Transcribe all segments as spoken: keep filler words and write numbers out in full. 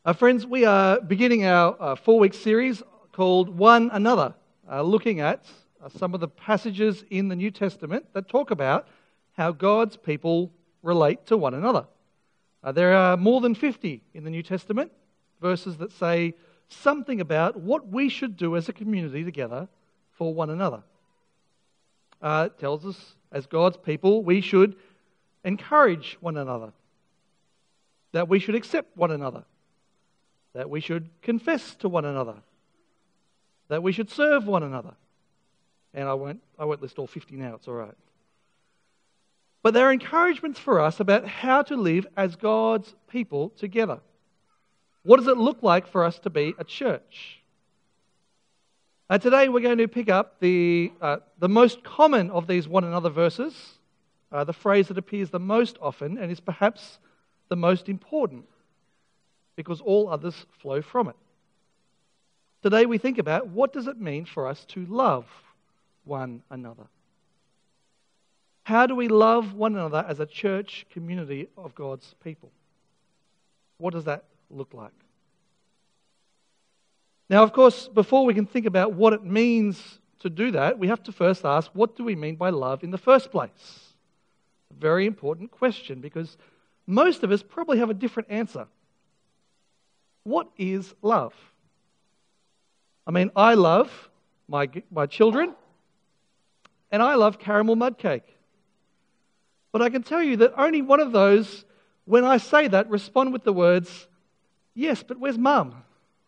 Uh, friends, we are beginning our uh, four-week series called One Another, uh, looking at uh, some of the passages in the New Testament that talk about how God's people relate to one another. Uh, there are more than fifty in the New Testament, verses that say something about what we should do as a community together for one another. Uh, it tells us, as God's people, we should encourage one another, that we should accept one another, that we should confess to one another, that we should serve one another. And I won't, I won't list all fifty now, it's all right. But there are encouragements for us about how to live as God's people together. What does it look like for us to be a church? Uh, today we're going to pick up the, uh, the most common of these one another verses, uh, the phrase that appears the most often and is perhaps the most important, because all others flow from it. Today we think about what does it mean for us to love one another. How do we love one another as a church community of God's people? What does that look like? Now, of course, before we can think about what it means to do that, we have to first ask, what do we mean by love in the first place? A very important question, because most of us probably have a different answer. What is love? I mean, I love my, my children, and I love caramel mud cake. But I can tell you that only one of those, when I say that, respond with the words, yes, but where's mum?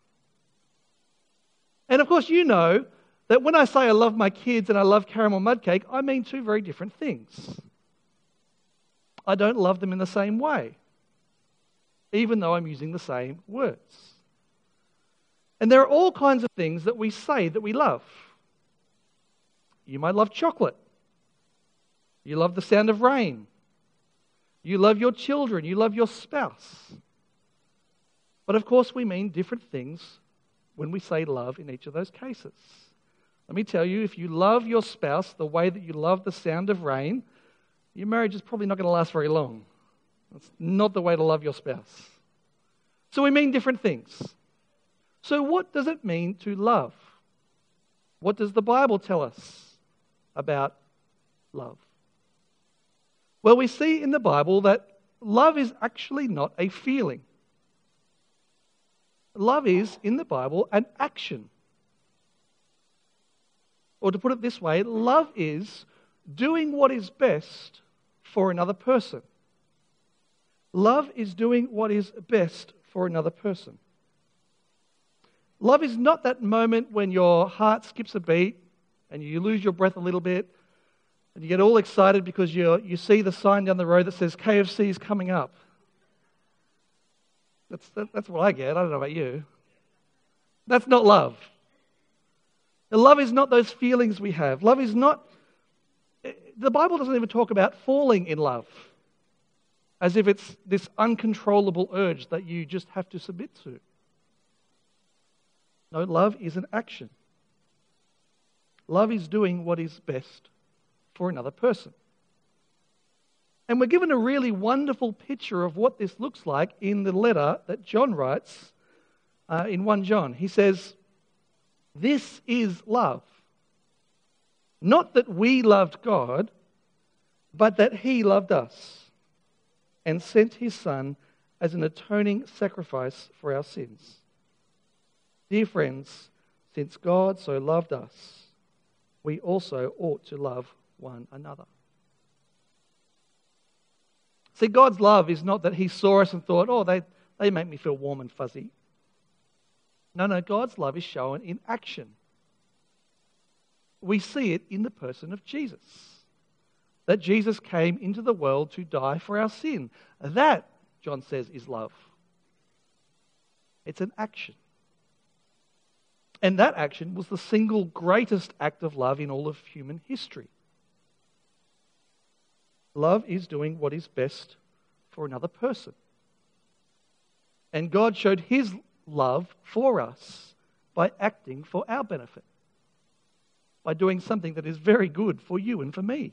And of course you know that when I say I love my kids and I love caramel mud cake, I mean two very different things. I don't love them in the same way, even though I'm using the same words. And there are all kinds of things that we say that we love. You might love chocolate. You love the sound of rain. You love your children. You love your spouse. But of course we mean different things when we say love in each of those cases. Let me tell you, if you love your spouse the way that you love the sound of rain, your marriage is probably not going to last very long. That's not the way to love your spouse. So we mean different things. So what does it mean to love? What does the Bible tell us about love? Well, we see in the Bible that love is actually not a feeling. Love is, in the Bible, an action. Or to put it this way, love is doing what is best for another person. Love is doing what is best for another person. Love is not that moment when your heart skips a beat and you lose your breath a little bit and you get all excited because you you see the sign down the road that says K F C is coming up. That's, that, that's what I get. I don't know about you. That's not love. Love is not those feelings we have. Love is not... The Bible doesn't even talk about falling in love as if it's this uncontrollable urge that you just have to submit to. No, love is an action. Love is doing what is best for another person. And we're given a really wonderful picture of what this looks like in the letter that John writes uh, in First John. He says, "This is love. Not that we loved God, but that He loved us and sent His Son as an atoning sacrifice for our sins." Dear friends, since God so loved us, we also ought to love one another. See, God's love is not that He saw us and thought, oh, they, they make me feel warm and fuzzy. No, no, God's love is shown in action. We see it in the person of Jesus. That Jesus came into the world to die for our sin. That, John says, is love. It's an action. And that action was the single greatest act of love in all of human history. Love is doing what is best for another person. And God showed His love for us by acting for our benefit, by doing something that is very good for you and for me.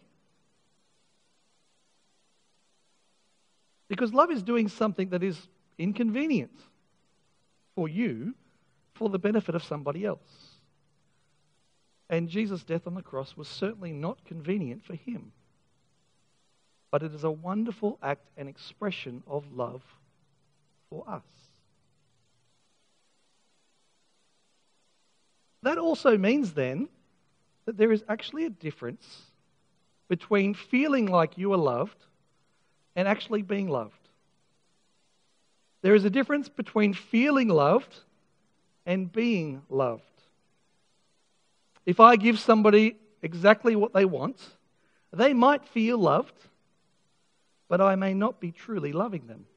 Because love is doing something that is inconvenient. for you for the benefit of somebody else. And Jesus' death on the cross was certainly not convenient for him. But it is a wonderful act and expression of love for us. That also means then that there is actually a difference between feeling like you are loved and actually being loved. There is a difference between feeling loved and being loved. If I give somebody exactly what they want, they might feel loved, but I may not be truly loving them.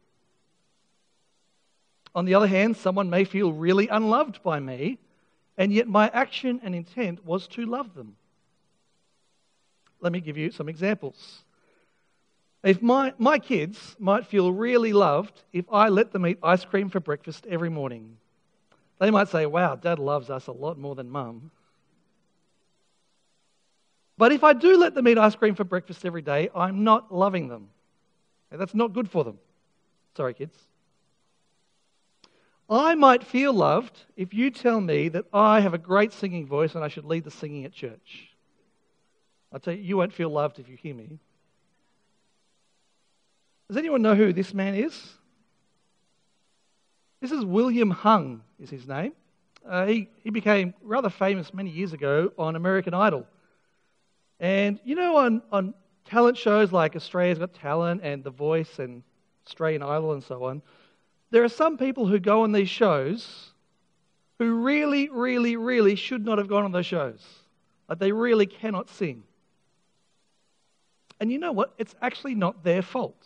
On the other hand, someone may feel really unloved by me, and yet my action and intent was to love them. Let me give you some examples. If my, my kids might feel really loved if I let them eat ice cream for breakfast every morning. They might say, wow, Dad loves us a lot more than Mum. But if I do let them eat ice cream for breakfast every day, I'm not loving them. And that's not good for them. Sorry, kids. I might feel loved if you tell me that I have a great singing voice and I should lead the singing at church. I'll tell you, you won't feel loved if you hear me. Does anyone know who this man is? This is William Hung, is his name. Uh, he, he became rather famous many years ago on American Idol. And you know, on, on talent shows like Australia's Got Talent and The Voice and Australian Idol and so on, there are some people who go on these shows who really, really, really should not have gone on those shows. Like they really cannot sing. And you know what? It's actually not their fault.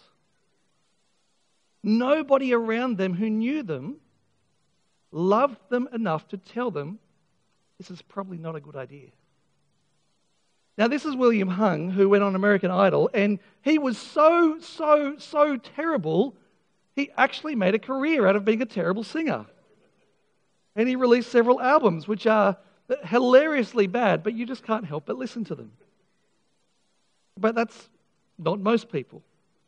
Nobody around them who knew them loved them enough to tell them this is probably not a good idea. Now, this is William Hung, who went on American Idol, and he was so, so, so terrible, he actually made a career out of being a terrible singer. And he released several albums, which are hilariously bad, but you just can't help but listen to them. But that's not most people.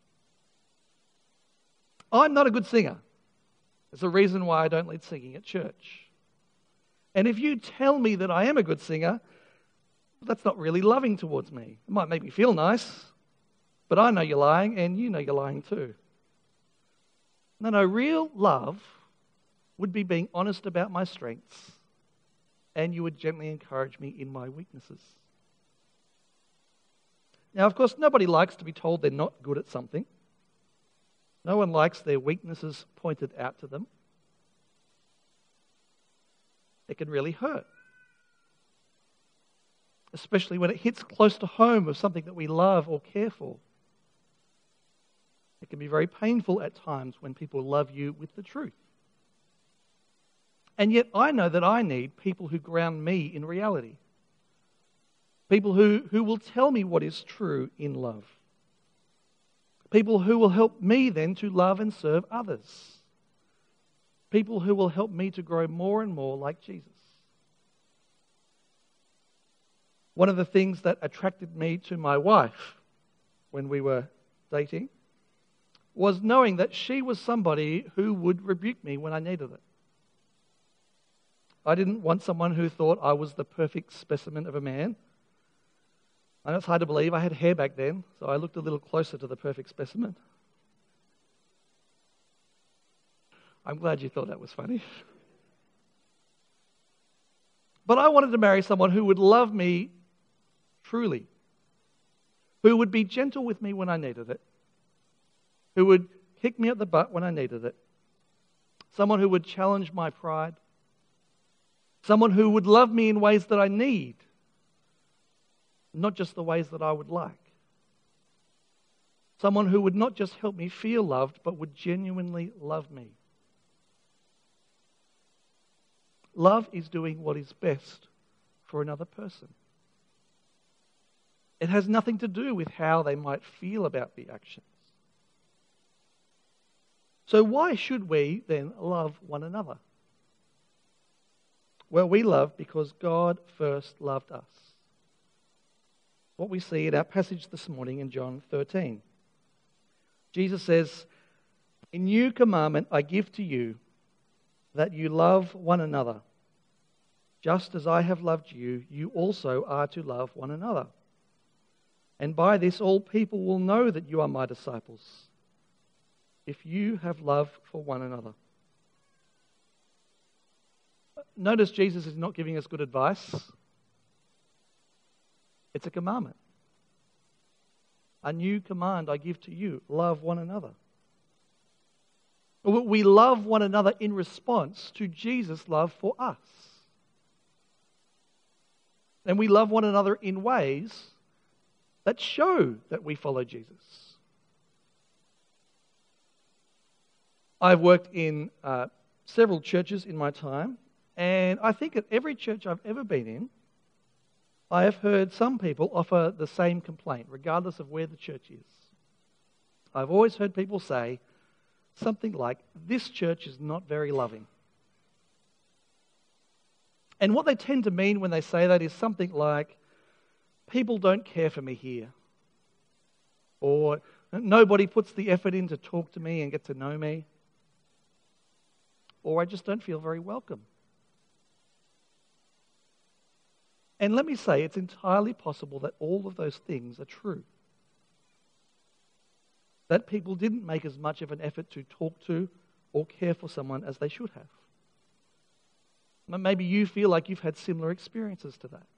I'm not a good singer. There's a reason why I don't lead singing at church. And if you tell me that I am a good singer, that's not really loving towards me. It might make me feel nice, but I know you're lying, and you know you're lying too. No, no, real love would be being honest about my strengths, and you would gently encourage me in my weaknesses. Now, of course, nobody likes to be told they're not good at something. No one likes their weaknesses pointed out to them. It can really hurt, especially when it hits close to home of something that we love or care for. It can be very painful at times when people love you with the truth. And yet I know that I need people who ground me in reality. People who, who will tell me what is true in love. People who will help me then to love and serve others. People who will help me to grow more and more like Jesus. One of the things that attracted me to my wife when we were dating was knowing that she was somebody who would rebuke me when I needed it. I didn't want someone who thought I was the perfect specimen of a man. I know it's hard to believe. I had hair back then, so I looked a little closer to the perfect specimen. I'm glad you thought that was funny. But I wanted to marry someone who would love me truly, who would be gentle with me when I needed it, who would kick me at the butt when I needed it, someone who would challenge my pride, someone who would love me in ways that I need, not just the ways that I would like. Someone who would not just help me feel loved, but would genuinely love me. Love is doing what is best for another person. It has nothing to do with how they might feel about the actions. So why should we then love one another? Well, we love because God first loved us. What we see in our passage this morning in John thirteen. Jesus says, "A new commandment I give to you, that you love one another. Just as I have loved you, you also are to love one another. And by this all people will know that you are my disciples, if you have love for one another. Notice Jesus is not giving us good advice. It's a commandment. A new command I give to you, love one another. We love one another in response to Jesus' love for us. And we love one another in ways that show that we follow Jesus. I've worked in uh, several churches in my time, and I think at every church I've ever been in, I have heard some people offer the same complaint, regardless of where the church is. I've always heard people say something like, this church is not very loving. And what they tend to mean when they say that is something like, people don't care for me here. Or nobody puts the effort in to talk to me and get to know me. Or I just don't feel very welcome. And let me say, it's entirely possible that all of those things are true. That people didn't make as much of an effort to talk to or care for someone as they should have. Maybe you feel like you've had similar experiences to that.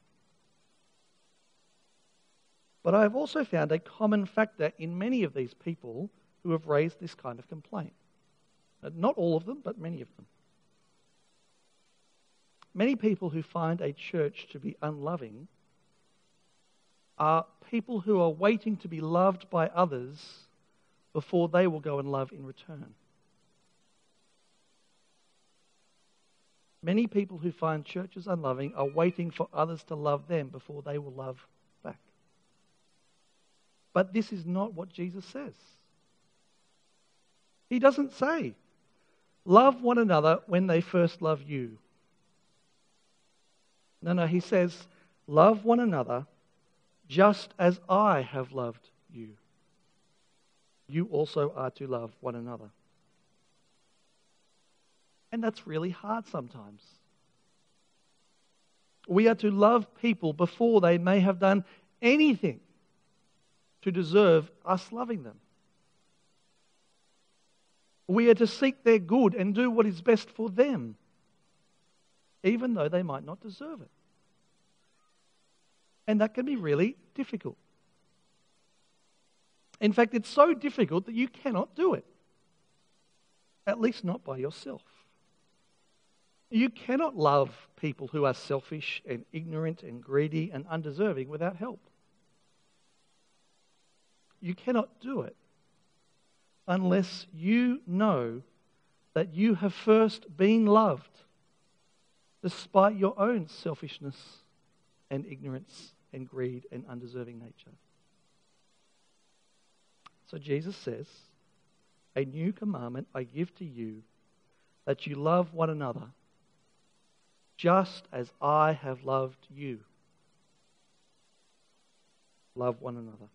But I have also found a common factor in many of these people who have raised this kind of complaint. Not all of them, but many of them. Many people who find a church to be unloving are people who are waiting to be loved by others before they will go and love in return. Many people who find churches unloving are waiting for others to love them before they will love back. But this is not what Jesus says. He doesn't say, love one another when they first love you. No, no, he says, love one another just as I have loved you. You also are to love one another. And that's really hard sometimes. We are to love people before they may have done anything to deserve us loving them. We are to seek their good and do what is best for them, even though they might not deserve it. And that can be really difficult. In fact, it's so difficult that you cannot do it. At least not by yourself. You cannot love people who are selfish and ignorant and greedy and undeserving without help. You cannot do it unless you know that you have first been loved despite your own selfishness and ignorance and greed and undeserving nature. So Jesus says, a new commandment I give to you, that you love one another just as I have loved you. Love one another.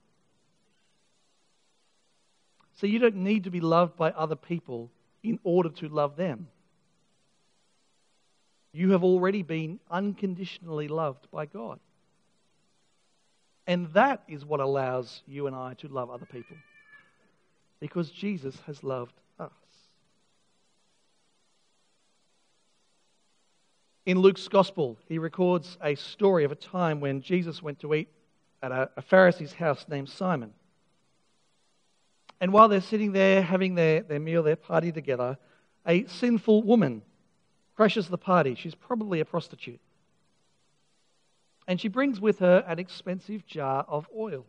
So you don't need to be loved by other people in order to love them. You have already been unconditionally loved by God. And that is what allows you and I to love other people. Because Jesus has loved us. In Luke's Gospel, he records a story of a time when Jesus went to eat at a, a Pharisee's house named Simon. And while they're sitting there having their, their meal, their party together, a sinful woman crashes the party. She's probably a prostitute. And she brings with her an expensive jar of oil.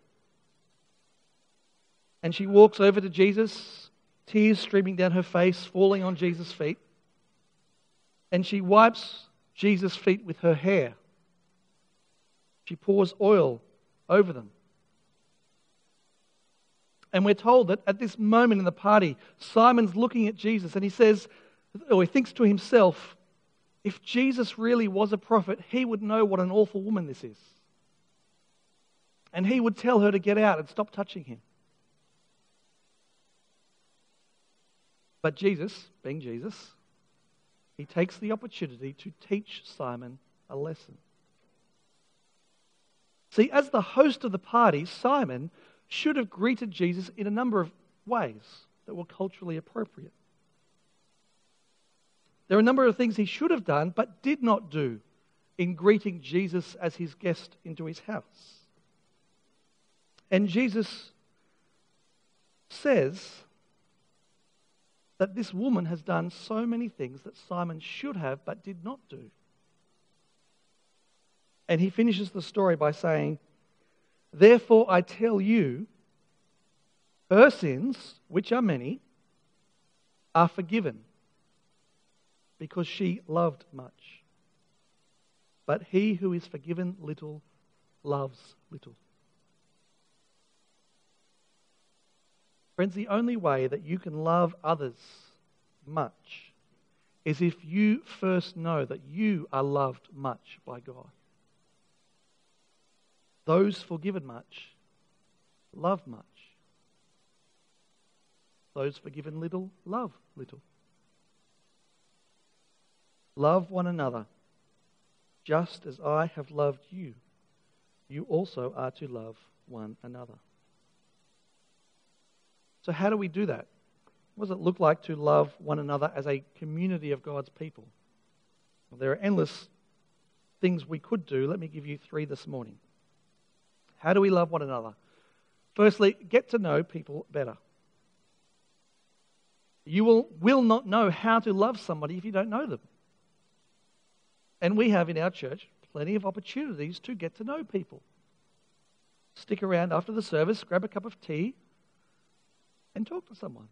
And she walks over to Jesus, tears streaming down her face, falling on Jesus' feet. And she wipes Jesus' feet with her hair. She pours oil over them. And we're told that at this moment in the party, Simon's looking at Jesus and he says, or he thinks to himself, if Jesus really was a prophet, he would know what an awful woman this is. And he would tell her to get out and stop touching him. But Jesus, being Jesus, he takes the opportunity to teach Simon a lesson. See, as the host of the party, Simon should have greeted Jesus in a number of ways that were culturally appropriate. There are a number of things he should have done but did not do in greeting Jesus as his guest into his house. And Jesus says that this woman has done so many things that Simon should have but did not do. And he finishes the story by saying, "Therefore I tell you, her sins, which are many, are forgiven, because she loved much. But he who is forgiven little loves little." Friends, the only way that you can love others much is if you first know that you are loved much by God. Those forgiven much love much. Those forgiven little love little. Love one another, just as I have loved you. You also are to love one another. So how do we do that? What does it look like to love one another as a community of God's people? Well, there are endless things we could do. Let me give you three this morning. How do we love one another? Firstly, get to know people better. You will, will not know how to love somebody if you don't know them. And we have in our church plenty of opportunities to get to know people. Stick around after the service, grab a cup of tea, and talk to someone.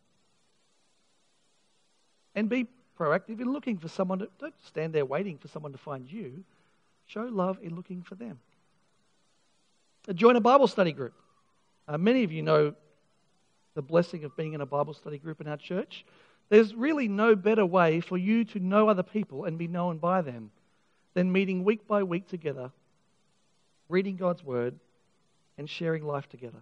And be proactive in looking for someone. To, don't stand there waiting for someone to find you. Show love in looking for them. Join a Bible study group. Uh, many of you know the blessing of being in a Bible study group in our church. There's really no better way for you to know other people and be known by them than meeting week by week together, reading God's Word, and sharing life together.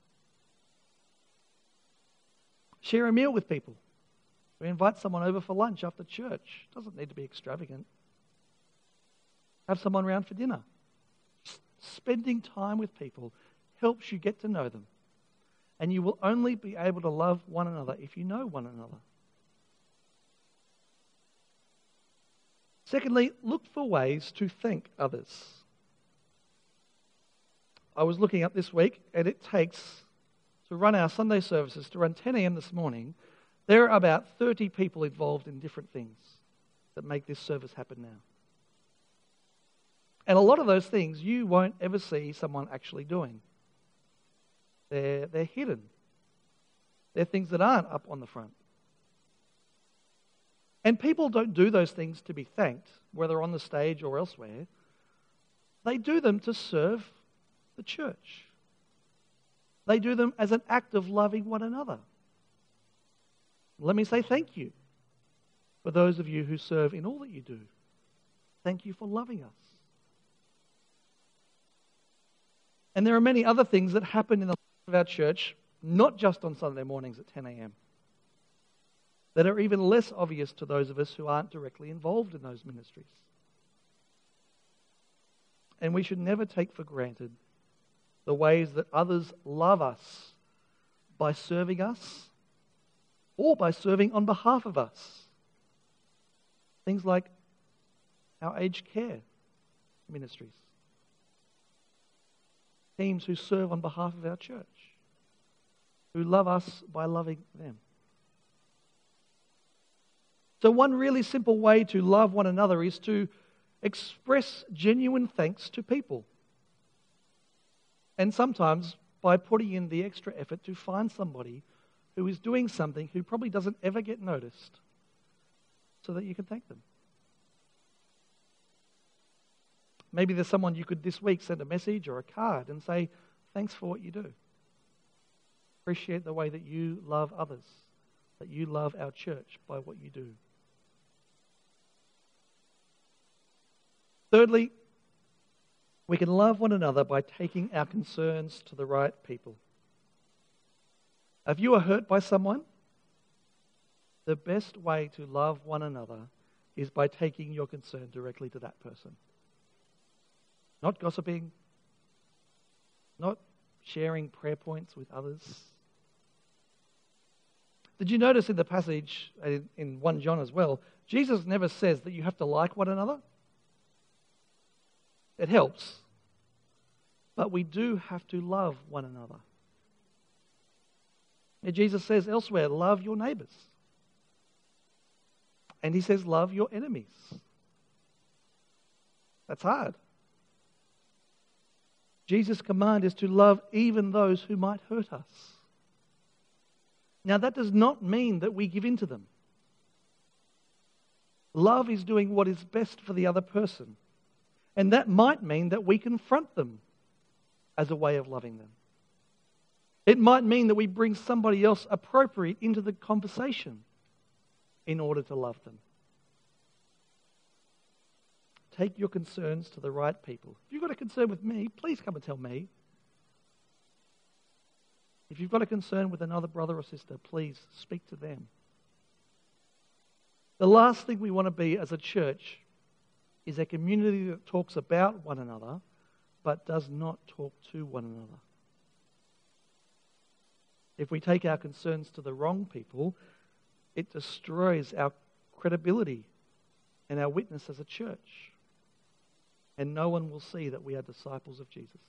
Share a meal with people. We invite someone over for lunch after church. It doesn't need to be extravagant. Have someone around for dinner. Spending time with people helps you get to know them. And you will only be able to love one another if you know one another. Secondly, look for ways to thank others. I was looking up this week, and it takes, to run our Sunday services, to run ten a.m. this morning, there are about thirty people involved in different things that make this service happen now. And a lot of those things you won't ever see someone actually doing. They're, they're hidden. They're things that aren't up on the front. And people don't do those things to be thanked, whether on the stage or elsewhere. They do them to serve the church. They do them as an act of loving one another. Let me say thank you for those of you who serve in all that you do. Thank you for loving us. And there are many other things that happen in the life of our church, not just on Sunday mornings at ten a.m., that are even less obvious to those of us who aren't directly involved in those ministries. And we should never take for granted the ways that others love us by serving us or by serving on behalf of us. Things like our aged care ministries. Teams who serve on behalf of our church, who love us by loving them. So one really simple way to love one another is to express genuine thanks to people. And sometimes by putting in the extra effort to find somebody who is doing something who probably doesn't ever get noticed so that you can thank them. Maybe there's someone you could this week send a message or a card and say, thanks for what you do. Appreciate the way that you love others, that you love our church by what you do. Thirdly, we can love one another by taking our concerns to the right people. If you are hurt by someone, the best way to love one another is by taking your concern directly to that person. Not gossiping, not sharing prayer points with others. Did you notice in the passage, in, in First John as well, Jesus never says that you have to like one another? It helps. But we do have to love one another. And Jesus says elsewhere, love your neighbours. And he says, love your enemies. That's hard. Jesus' command is to love even those who might hurt us. Now, that does not mean that we give in to them. Love is doing what is best for the other person. And that might mean that we confront them as a way of loving them. It might mean that we bring somebody else appropriate into the conversation in order to love them. Take your concerns to the right people. If you've got a concern with me, please come and tell me. If you've got a concern with another brother or sister, please speak to them. The last thing we want to be as a church is a community that talks about one another but does not talk to one another. If we take our concerns to the wrong people, it destroys our credibility and our witness as a church. And no one will see that we are disciples of Jesus.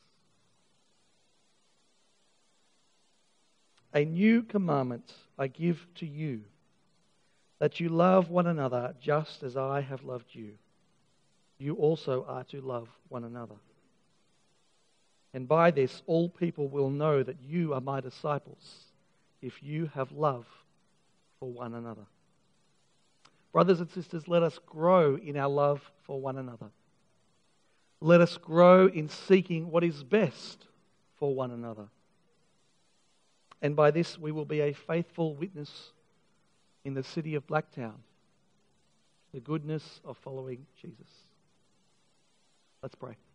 A new commandment I give to you, that you love one another just as I have loved you. You also are to love one another. And by this all people will know that you are my disciples, if you have love for one another. Brothers and sisters, let us grow in our love for one another. Let us grow in seeking what is best for one another. And by this we will be a faithful witness in the city of Blacktown, the goodness of following Jesus. Let's pray.